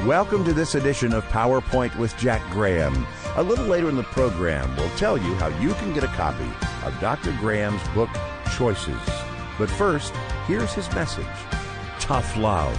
Welcome to this edition of PowerPoint with Jack Graham. A little later in the program, we'll tell you how you can get a copy of Dr. Graham's book, Choices. But first, here's his message, Tough Love.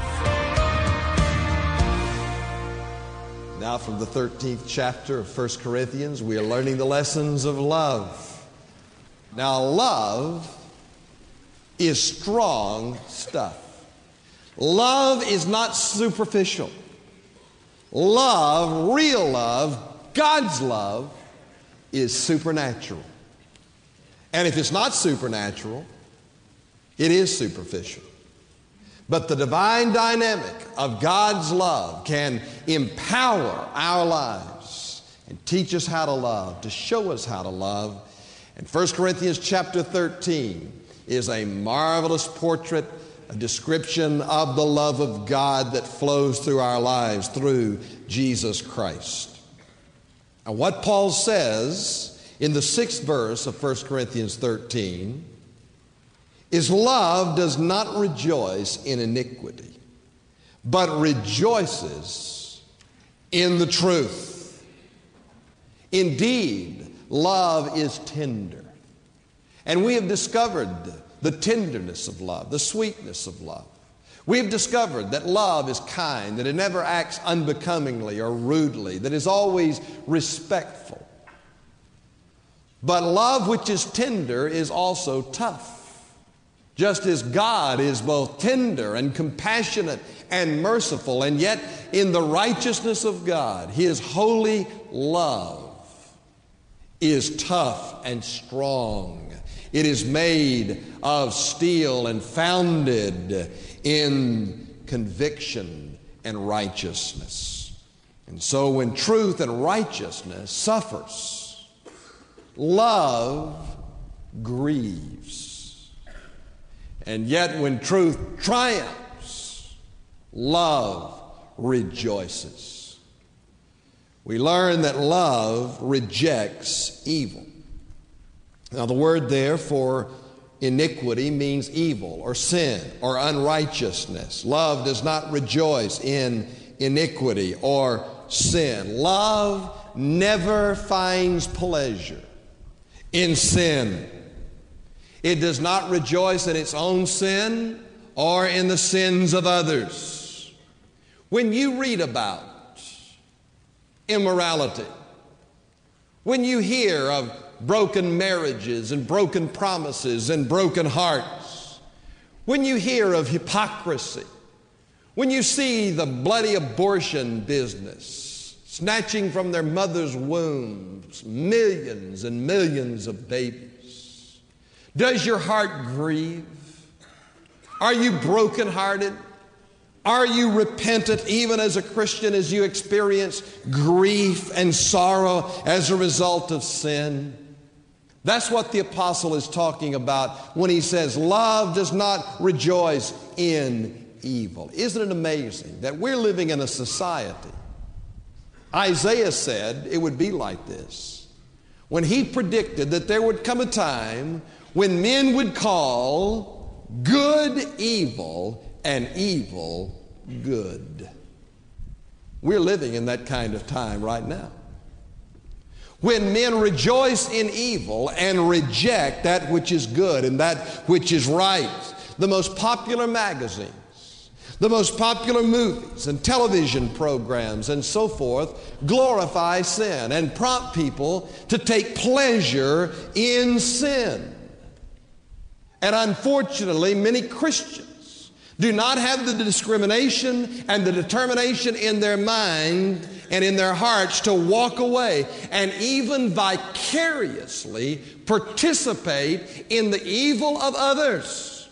Now from the 13th chapter of 1 Corinthians, we are learning the lessons of love. Now, love is strong stuff. Love is not superficial. Love, real love, God's love, is supernatural. And if it's not supernatural, it is superficial. But the divine dynamic of God's love can empower our lives and teach us how to love, to show us how to love. And 1 Corinthians chapter 13 is a marvelous portrait, a description of the love of God that flows through our lives through Jesus Christ. And what Paul says in the 6th verse of 1 Corinthians 13 is love does not rejoice in iniquity, but rejoices in the truth. Indeed, love is tender. And we have discovered the tenderness of love, the sweetness of love. We've discovered that love is kind, that it never acts unbecomingly or rudely, that is always respectful. But love which is tender is also tough. Just as God is both tender and compassionate and merciful, and yet in the righteousness of God, His holy love is tough and strong. It is made of steel and founded in conviction and righteousness. And so when truth and righteousness suffers, love grieves. And yet when truth triumphs, love rejoices. We learn that love rejects evil. Now the word there for iniquity means evil or sin or unrighteousness. Love does not rejoice in iniquity or sin. Love never finds pleasure in sin. It does not rejoice in its own sin or in the sins of others. When you read about immorality, when you hear of broken marriages and broken promises and broken hearts, when you hear of hypocrisy, when you see the bloody abortion business snatching from their mother's wombs millions and millions of babies, does your heart grieve? Are you brokenhearted? Are you repentant even as a Christian as you experience grief and sorrow as a result of sin? That's what the apostle is talking about when he says love does not rejoice in evil. Isn't it amazing that we're living in a society? Isaiah said it would be like this when he predicted that there would come a time when men would call good evil and evil good. We're living in that kind of time right now, when men rejoice in evil and reject that which is good and that which is right. The most popular magazines, the most popular movies and television programs and so forth glorify sin and prompt people to take pleasure in sin. And unfortunately, many Christians do not have the discrimination and the determination in their mind and in their hearts to walk away and even vicariously participate in the evil of others,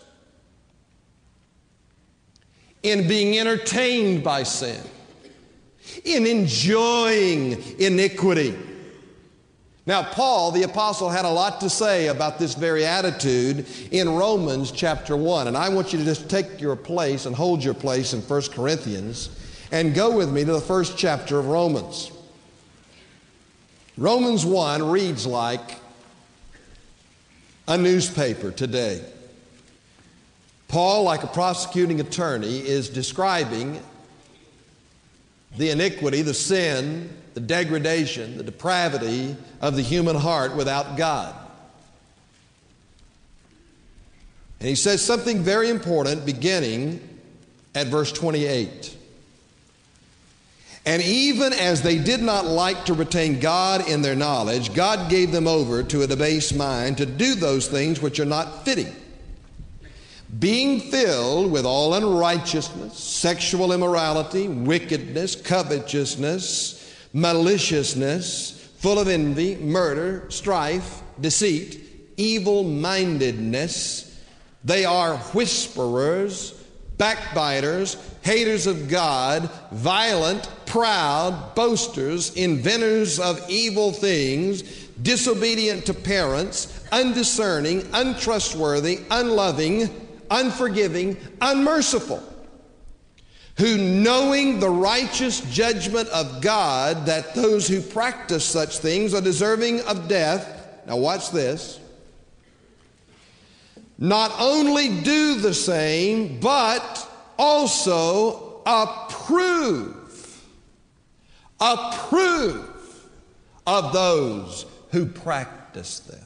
in being entertained by sin, in enjoying iniquity. Now, Paul, the apostle, had a lot to say about this very attitude in Romans chapter 1. And I want you to just take your place and hold your place in 1 Corinthians and go with me to the first chapter of Romans. Romans 1 reads like a newspaper today. Paul, like a prosecuting attorney, is describing the iniquity, the sin, the degradation, the depravity of the human heart without God. And he says something very important beginning at verse 28. And even as they did not like to retain God in their knowledge, God gave them over to a debased mind to do those things which are not fitting, being filled with all unrighteousness, sexual immorality, wickedness, covetousness, maliciousness, full of envy, murder, strife, deceit, evil-mindedness. They are whisperers, backbiters, haters of God, violent, proud, boasters, inventors of evil things, disobedient to parents, undiscerning, untrustworthy, unloving, unforgiving, unmerciful, who knowing the righteous judgment of God, that those who practice such things are deserving of death. Now watch this. Not only do the same, but also approve of those who practice them.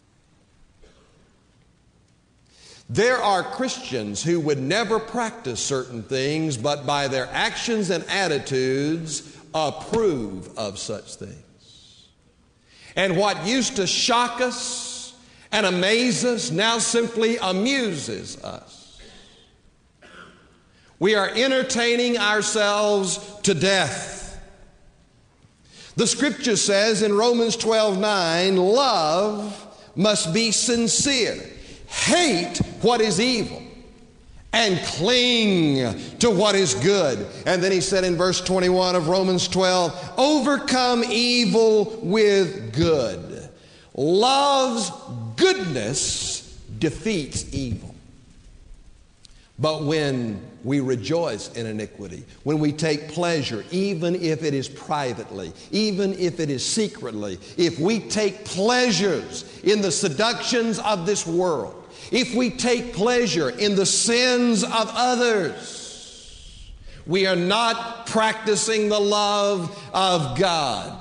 There are Christians who would never practice certain things, but by their actions and attitudes approve of such things. And what used to shock us and amaze us now simply amuses us. We are entertaining ourselves to death. The Scripture says in Romans 12:9, love must be sincere. Hate what is evil and cling to what is good. And then he said in verse 21 of Romans 12, overcome evil with good. Love's goodness defeats evil. But when we rejoice in iniquity, when we take pleasure, even if it is privately, even if it is secretly, if we take pleasures in the seductions of this world, if we take pleasure in the sins of others, we are not practicing the love of God.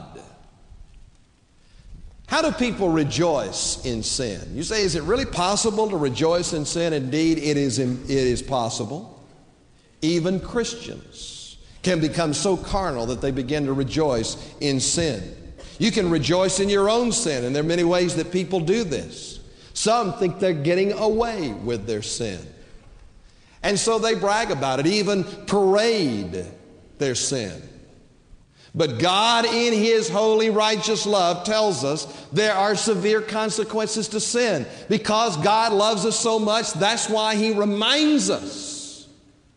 How do people rejoice in sin? You say, is it really possible to rejoice in sin? Indeed, it is possible. Even Christians can become so carnal that they begin to rejoice in sin. You can rejoice in your own sin, and there are many ways that people do this. Some think they're getting away with their sin, and so they brag about it, even parade their sin. But God, in His holy, righteous love, tells us there are severe consequences to sin. Because God loves us so much, that's why He reminds us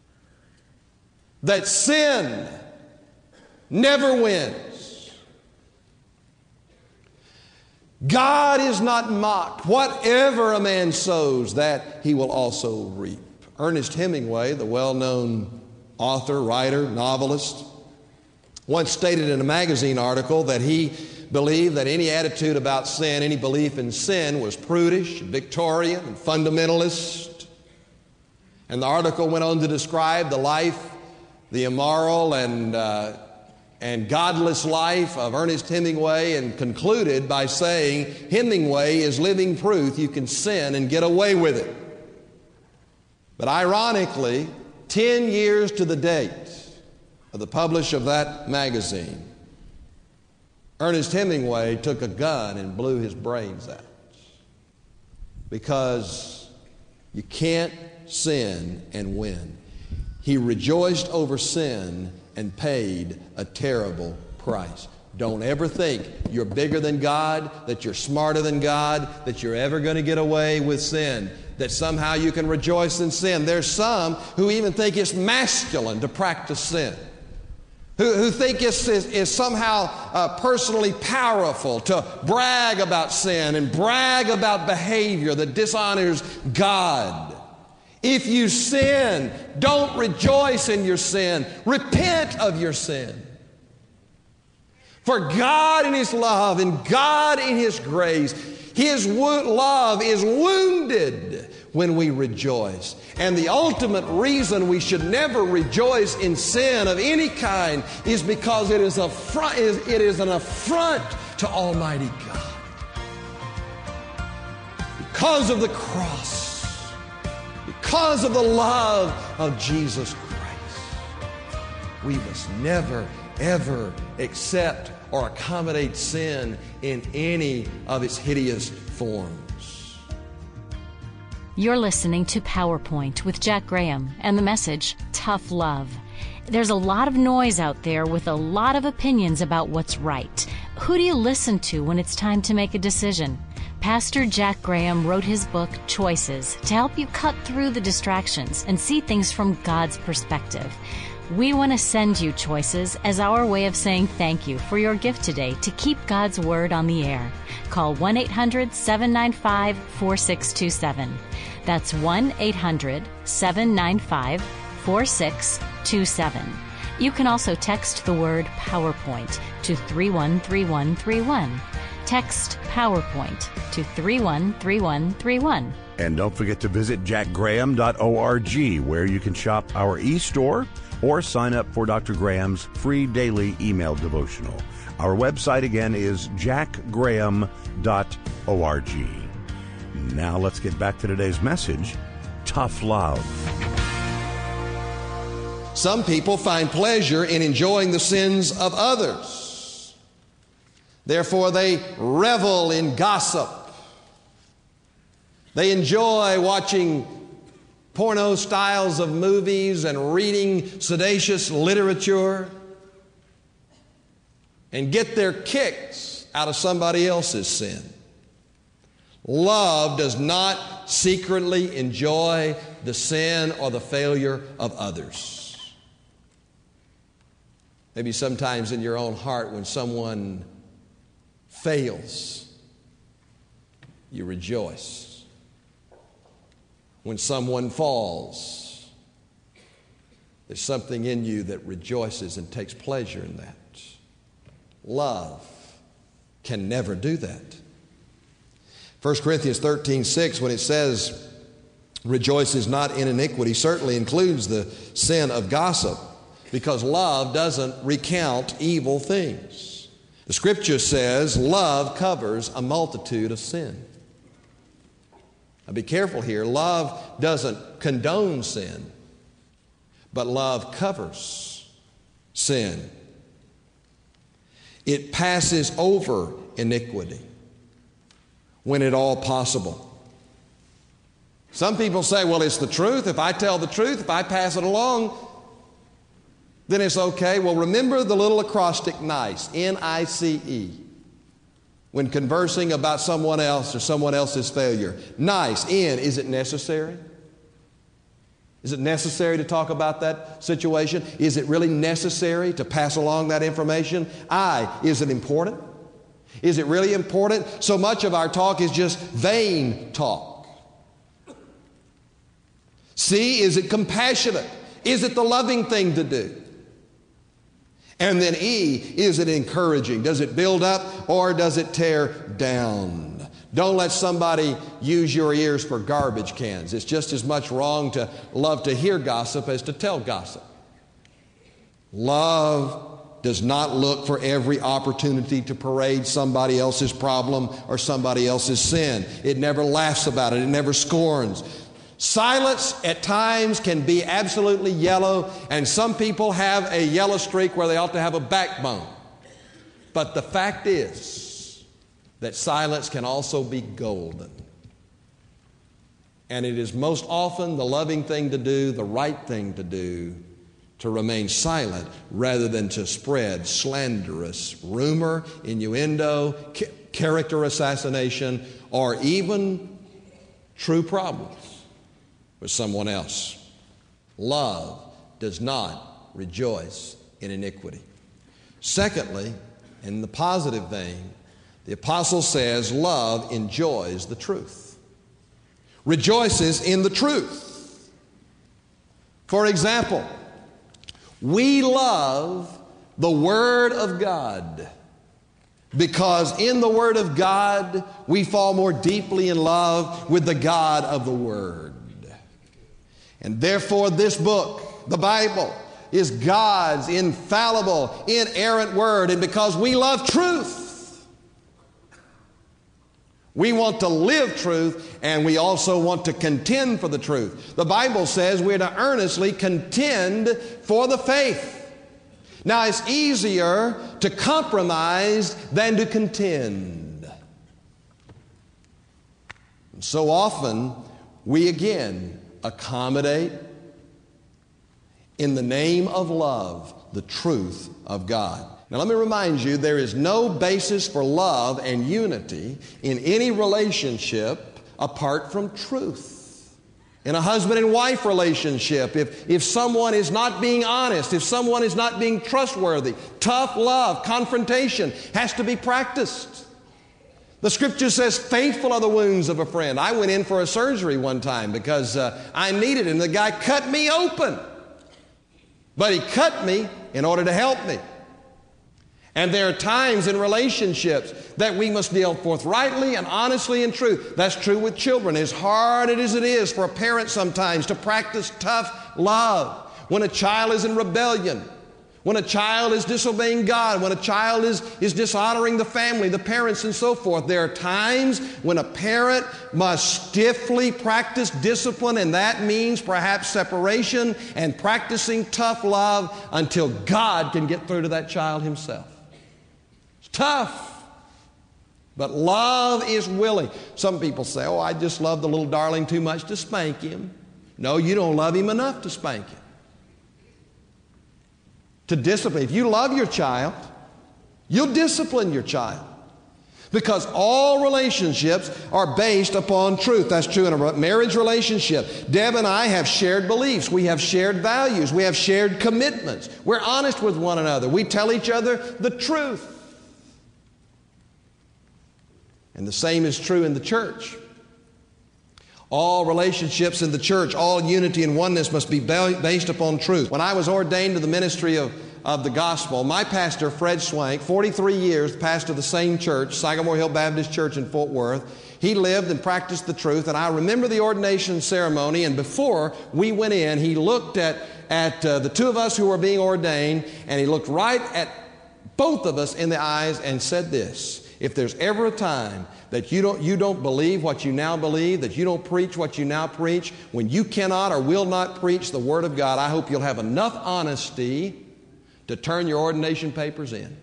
that sin never wins. God is not mocked. Whatever a man sows, that he will also reap. Ernest Hemingway, the well-known author, writer, novelist, once stated in a magazine article that he believed that any attitude about sin, any belief in sin, was prudish, Victorian, and fundamentalist. And the article went on to describe the life, the immoral and godless life of Ernest Hemingway, and concluded by saying, Hemingway is living proof you can sin and get away with it. But ironically, 10 years to the date of the publish of that magazine, Ernest Hemingway took a gun and blew his brains out. Because you can't sin and win. He rejoiced over sin and paid a terrible price. Don't ever think you're bigger than God, that you're smarter than God, that you're ever going to get away with sin, that somehow you can rejoice in sin. There's some who even think it's masculine to practice sin, who think it's somehow personally powerful to brag about sin and brag about behavior that dishonors God. If you sin, don't rejoice in your sin. Repent of your sin. For God in His love and God in His grace, His love is wounded when we rejoice. And the ultimate reason we should never rejoice in sin of any kind is because it is an affront to Almighty God. Because of the cross, because of the love of Jesus Christ, we must never, ever accept or accommodate sin in any of its hideous forms. You're listening to PowerPoint with Jack Graham and the message, Tough Love. There's a lot of noise out there with a lot of opinions about what's right. Who do you listen to when it's time to make a decision? Pastor Jack Graham wrote his book, Choices, to help you cut through the distractions and see things from God's perspective. We want to send you Choices as our way of saying thank you for your gift today to keep God's Word on the air. Call 1-800-795-4627. That's 1-800-795-4627. You can also text the word PowerPoint to 313131. Text PowerPoint to 313131. And don't forget to visit jackgraham.org, where you can shop our e-store or sign up for Dr. Graham's free daily email devotional. Our website again is jackgraham.org. Now let's get back to today's message, Tough Love. Some people find pleasure in enjoying the sins of others. Therefore, they revel in gossip. They enjoy watching porno styles of movies and reading seditious literature and get their kicks out of somebody else's sin. Love does not secretly enjoy the sin or the failure of others. Maybe sometimes in your own heart when someone fails, you rejoice. When someone falls, there's something in you that rejoices and takes pleasure in that. Love can never do that. 1 Corinthians 13:6, when it says, rejoices not in iniquity, certainly includes the sin of gossip, because love doesn't recount evil things. The Scripture says love covers a multitude of sin. Now be careful here. Love doesn't condone sin, but love covers sin. It passes over iniquity when at all possible. Some people say, well, it's the truth. If I tell the truth, if I pass it along, then it's okay. Well, remember the little acrostic NICE, N-I-C-E, when conversing about someone else or someone else's failure. NICE, N, is it necessary? Is it necessary to talk about that situation? Is it really necessary to pass along that information? I, is it important? Is it really important? So much of our talk is just vain talk. C, is it compassionate? Is it the loving thing to do? And then E, is it encouraging? Does it build up or does it tear down? Don't let somebody use your ears for garbage cans. It's just as much wrong to love to hear gossip as to tell gossip. Love does not look for every opportunity to parade somebody else's problem or somebody else's sin. It never laughs about it. It never scorns. Silence at times can be absolutely yellow, and some people have a yellow streak where they ought to have a backbone. But the fact is that silence can also be golden. And it is most often the loving thing to do, the right thing to do, to remain silent rather than to spread slanderous rumor, innuendo, character assassination, or even true problems with someone else. Love does not rejoice in iniquity. Secondly, in the positive vein, the apostle says love enjoys the truth, rejoices in the truth. For example, we love the Word of God Because in the Word of God, we fall more deeply in love with the God of the Word. And therefore this book, the Bible, is God's infallible, inerrant Word. And because we love truth, we want to live truth, and we also want to contend for the truth. The Bible says we're to earnestly contend for the faith. Now, it's easier to compromise than to contend. And so often, we again accommodate in the name of love the truth of God. Now, let me remind you, there is no basis for love and unity in any relationship apart from truth. In a husband and wife relationship, if someone is not being honest, if someone is not being trustworthy, tough love, confrontation has to be practiced. The Scripture says, faithful are the wounds of a friend. I went in for a surgery one time because I needed it, and the guy cut me open. But he cut me in order to help me. And there are times in relationships that we must deal forthrightly and honestly in truth. That's true with children. As hard as it is for a parent sometimes to practice tough love, when a child is in rebellion, when a child is disobeying God, when a child is dishonoring the family, the parents, and so forth, there are times when a parent must stiffly practice discipline, and that means perhaps separation and practicing tough love until God can get through to that child himself. It's tough, but love is willing. Some people say, oh, I just love the little darling too much to spank him. No, you don't love him enough to spank him. To discipline. If you love your child, you'll discipline your child. Because all relationships are based upon truth. That's true in a marriage relationship. Deb and I have shared beliefs. We have shared values. We have shared commitments. We're honest with one another. We tell each other the truth. And the same is true in the church. All relationships in the church, all unity and oneness must be based upon truth. When I was ordained to the ministry of the gospel, my pastor, Fred Swank, 43 years, pastor of the same church, Sycamore Hill Baptist Church in Fort Worth, he lived and practiced the truth. And I remember the ordination ceremony, and before we went in, he looked at the two of us who were being ordained, and he looked right at both of us in the eyes and said this: if there's ever a time that you don't believe what you now believe, that you don't preach what you now preach, when you cannot or will not preach the Word of God, I hope you'll have enough honesty to turn your ordination papers in.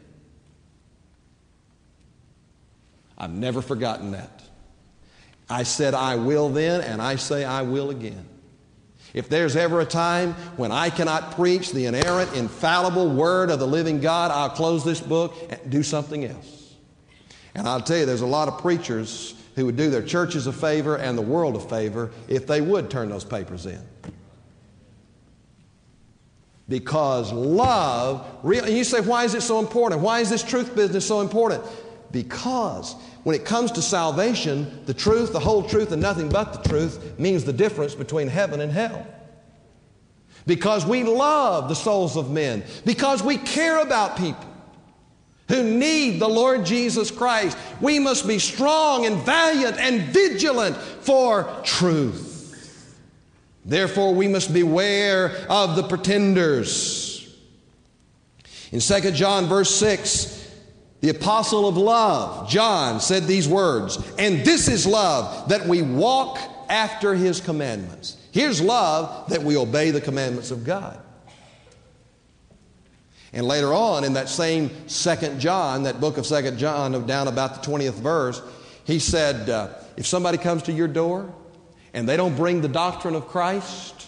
I've never forgotten that. I said I will then, and I say I will again. If there's ever a time when I cannot preach the inerrant, infallible Word of the living God, I'll close this book and do something else. And I'll tell you, there's a lot of preachers who would do their churches a favor and the world a favor if they would turn those papers in. Because love, and you say, why is it so important? Why is this truth business so important? Because when it comes to salvation, the truth, the whole truth, and nothing but the truth means the difference between heaven and hell. Because we love the souls of men. Because we care about people who need the Lord Jesus Christ. We must be strong and valiant and vigilant for truth. Therefore, we must beware of the pretenders. In 2 John verse 6, the apostle of love, John, said these words, and this is love, that we walk after His commandments. Here's love, that we obey the commandments of God. And later on in that same 2 John, that book of 2 John, down about the 20th verse, he said, if somebody comes to your door and they don't bring the doctrine of Christ,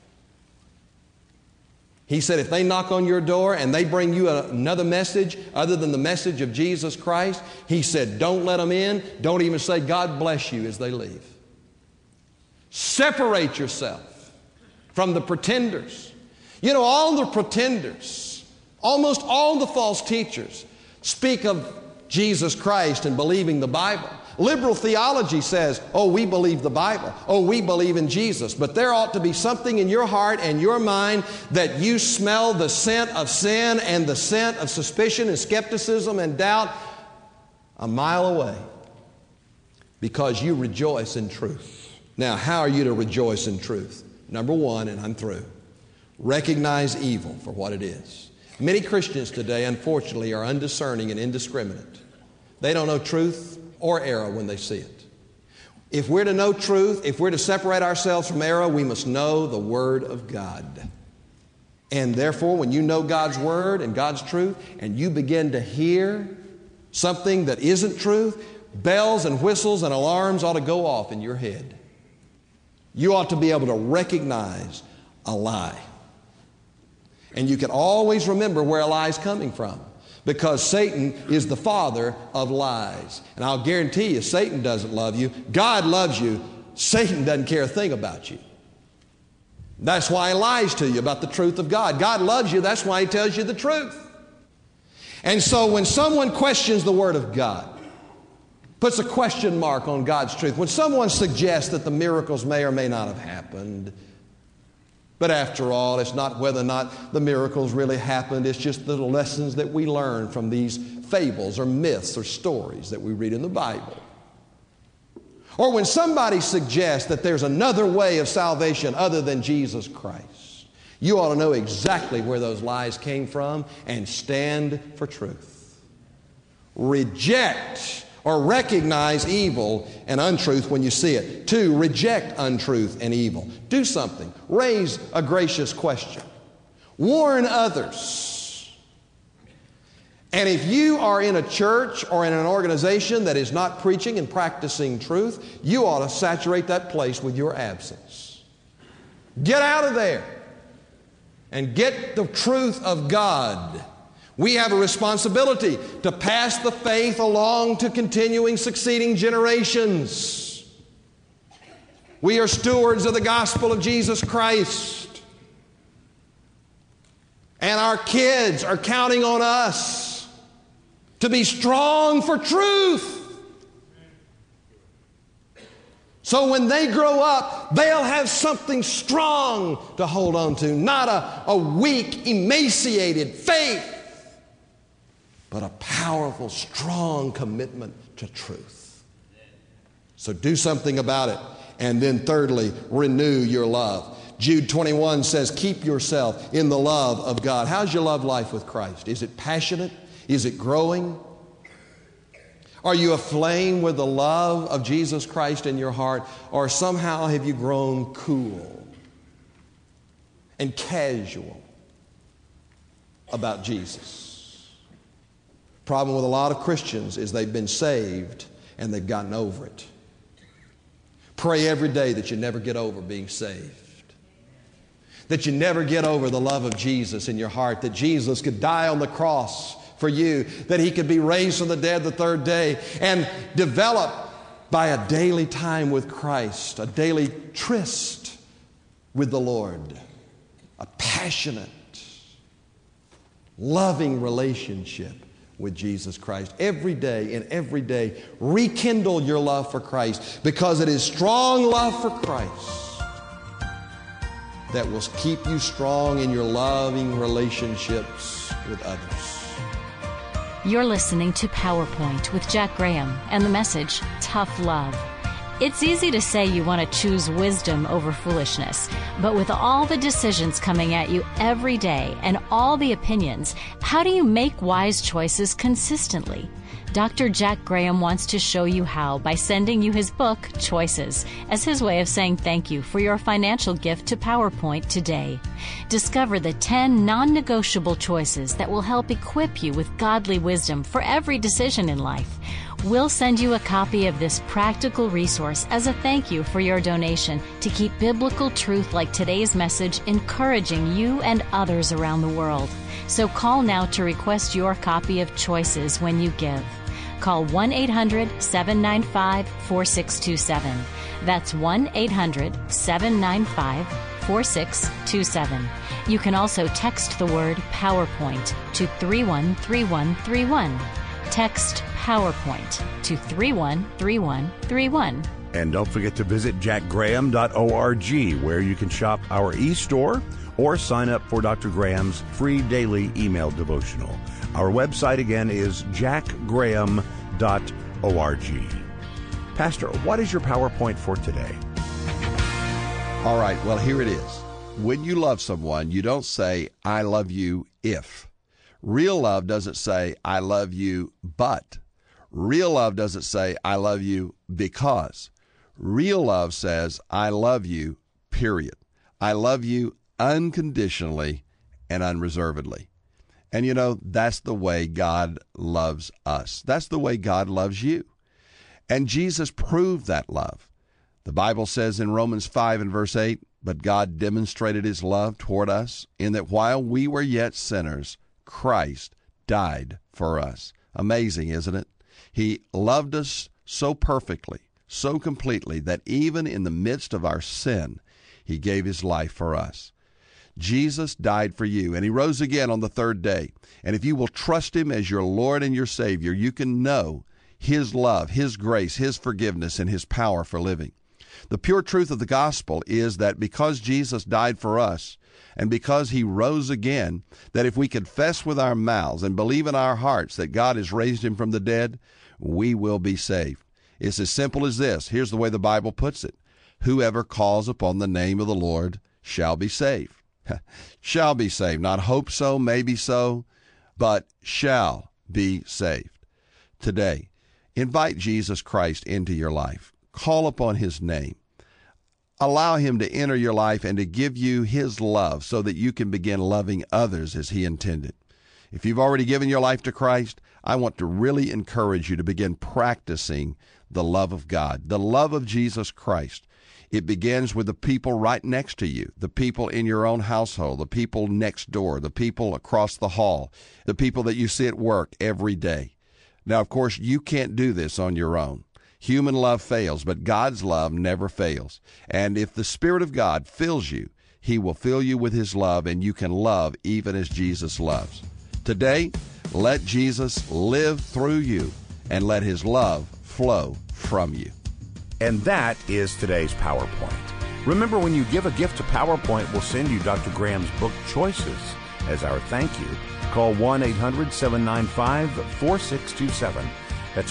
he said, if they knock on your door and they bring you another message other than the message of Jesus Christ, he said, don't let them in. Don't even say, God bless you as they leave. Separate yourself from the pretenders. You know, all the pretenders, almost all the false teachers speak of Jesus Christ and believing the Bible. Liberal theology says, oh, we believe the Bible. Oh, we believe in Jesus. But there ought to be something in your heart and your mind that you smell the scent of sin and the scent of suspicion and skepticism and doubt. a mile away, because you rejoice in truth. Now, how are you to rejoice in truth? Number one, and I'm through, recognize evil for what it is. Many Christians today, unfortunately, are undiscerning and indiscriminate. They don't know truth or error when they see it. If we're to know truth, if we're to separate ourselves from error, we must know the Word of God. And therefore, when you know God's Word and God's truth, and you begin to hear something that isn't truth, bells and whistles and alarms ought to go off in your head. You ought to be able to recognize a lie. And you can always remember where a lie is coming from, because Satan is the father of lies. And I'll guarantee you, Satan doesn't love you. God loves you. Satan doesn't care a thing about you. That's why he lies to you about the truth of God. God loves you. That's why he tells you the truth. And so when someone questions the Word of God, puts a question mark on God's truth, when someone suggests that the miracles may or may not have happened, but after all, it's not whether or not the miracles really happened, it's just the lessons that we learn from these fables or myths or stories that we read in the Bible. Or when somebody suggests that there's another way of salvation other than Jesus Christ, you ought to know exactly where those lies came from and stand for truth. Reject or recognize evil and untruth when you see it. 2, reject untruth and evil. Do something. Raise a gracious question. Warn others. And if you are in a church or in an organization that is not preaching and practicing truth, you ought to saturate that place with your absence. Get out of there and get the truth of God. We have a responsibility to pass the faith along to continuing succeeding generations. We are stewards of the gospel of Jesus Christ. And our kids are counting on us to be strong for truth. So when they grow up, they'll have something strong to hold on to, not a weak, emaciated faith, but a powerful, strong commitment to truth. So do something about it. And then thirdly, renew your love. Jude 21 says, keep yourself in the love of God. How's your love life with Christ? Is it passionate? Is it growing? Are you aflame with the love of Jesus Christ in your heart? Or somehow have you grown cool and casual about Jesus? Problem with a lot of Christians is they've been saved and they've gotten over it. Pray every day that you never get over being saved. That you never get over the love of Jesus in your heart. That Jesus could die on the cross for you. That He could be raised from the dead the third day. And develop by a daily time with Christ. A daily tryst with the Lord. A passionate, loving relationship with Jesus Christ. Every day, rekindle your love for Christ, because it is strong love for Christ that will keep you strong in your loving relationships with others. You're listening to PowerPoint with Jack Graham and the message, Tough Love. It's easy to say you want to choose wisdom over foolishness, but with all the decisions coming at you every day and all the opinions, how do you make wise choices consistently? Dr. Jack Graham wants to show you how by sending you his book, Choices, as his way of saying thank you for your financial gift to PowerPoint today. Discover the 10 non-negotiable choices that will help equip you with godly wisdom for every decision in life. We'll send you a copy of this practical resource as a thank you for your donation to keep biblical truth like today's message encouraging you and others around the world. So call now to request your copy of Choices when you give. Call 1-800-795-4627. That's 1-800-795-4627. You can also text the word PowerPoint to 313131. Text PowerPoint to 313131. And don't forget to visit jackgraham.org, where you can shop our e-store or sign up for Dr. Graham's free daily email devotional. Our website again is jackgraham.org. Pastor, what is your PowerPoint for today? All right, well, here it is. When you love someone, you don't say, I love you if. Real love doesn't say, I love you but. Real love doesn't say, I love you because. Real love says, I love you, period. I love you unconditionally and unreservedly. And you know, that's the way God loves us. That's the way God loves you. And Jesus proved that love. The Bible says in Romans 5 and verse 8, but God demonstrated his love toward us in that while we were yet sinners, Christ died for us. Amazing, isn't it? He loved us so perfectly, so completely, that even in the midst of our sin, he gave his life for us. Jesus died for you, and he rose again on the third day. And if you will trust him as your Lord and your Savior, you can know his love, his grace, his forgiveness, and his power for living. The pure truth of the gospel is that because Jesus died for us, and because he rose again, that if we confess with our mouths and believe in our hearts that God has raised him from the dead, we will be saved. It's as simple as this. Here's the way the Bible puts it. Whoever calls upon the name of the Lord shall be saved. Shall be saved. Not hope so, maybe so, but shall be saved. Today, invite Jesus Christ into your life. Call upon his name. Allow him to enter your life and to give you his love so that you can begin loving others as he intended. If you've already given your life to Christ, I want to really encourage you to begin practicing the love of God, the love of Jesus Christ. It begins with the people right next to you, the people in your own household, the people next door, the people across the hall, the people that you see at work every day. Now, of course, you can't do this on your own. Human love fails, but God's love never fails. And if the Spirit of God fills you, he will fill you with his love, and you can love even as Jesus loves. Today, let Jesus live through you, and let his love flow from you. And that is today's PowerPoint. Remember, when you give a gift to PowerPoint, we'll send you Dr. Graham's book, Choices, as our thank you. Call 1-800-795-4627. That's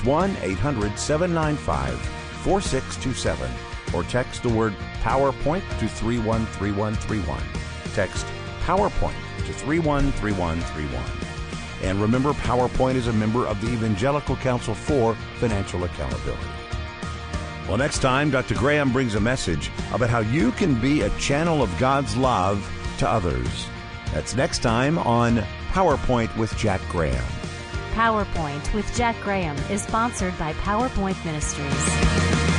1-800-795-4627. Or text the word PowerPoint to 313131. Text PowerPoint to 313131. And remember, PowerPoint is a member of the Evangelical Council for Financial Accountability. Well, next time, Dr. Graham brings a message about how you can be a channel of God's love to others. That's next time on PowerPoint with Jack Graham. PowerPoint with Jack Graham is sponsored by PowerPoint Ministries.